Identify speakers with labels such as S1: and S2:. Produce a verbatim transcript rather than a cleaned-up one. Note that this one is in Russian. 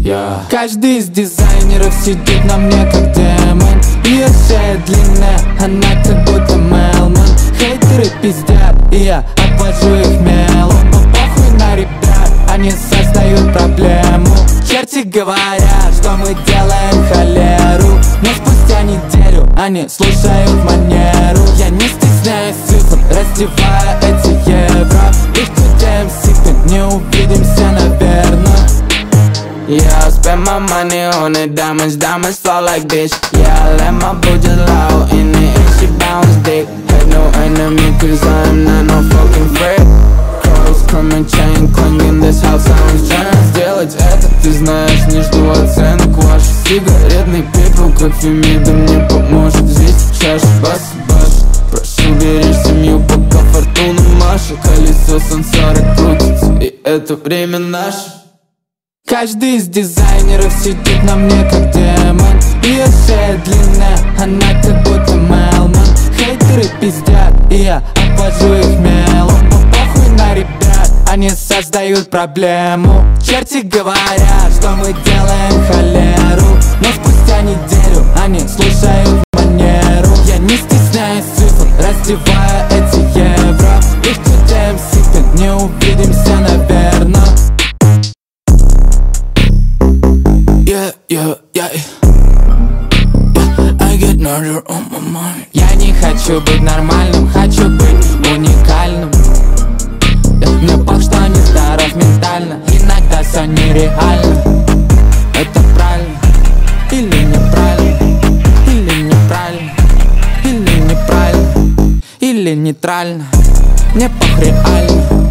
S1: yeah. Каждый из дизайнеров сидит на мне как демон. Ее шея длинная, она как будто Мелман. Хейтеры пиздят, и я обвожу их мелом. Но похуй на ребят, они создают проблему. Черти говорят, что мы делаем холеру, но спустя неделю они слушают манеру. Я не стесняюсь цифр, раздевая эти евро. Их тем сипин, не увидимся, наверное.
S2: Yeah, I spend my money on the diamonds, diamonds fall like bitch. Yeah, I let my boo just lie in it and she bounce dick. Had no enemy cause I am not no fucking freak. Clothes coming, chain clinging, this house sounds dreams. Сделать это, ты знаешь, не жду оценок. Ваш сигаретный пепел, как Фемида, мне поможет. Здесь чаша, бас, бас. Прошу, беречь семью, пока фортуна машет. Колесо сансары крутится, и это время наше.
S1: Каждый из дизайнеров сидит на мне как демон. Ее шея длинная, она как будто Мелман. Хейтеры пиздят, и я обвожу их мелом. Но похуй на ребят, они создают проблему. Черти говорят, что мы делаем холеру, но спустя неделю они слушают манеру. Я не стесняюсь цифр, раздевая эти евро. Их тем сипин, не увидимся, наверное.
S2: Yeah, yeah, yeah, yeah. I get murder on my mind.
S1: Я не хочу быть нормальным, хочу быть уникальным. Мне пох, что не здоров ментально. Иногда все нереально. Это правильно или неправильно? Или неправильно? Или неправильно? Или нейтрально? Мне пох реально.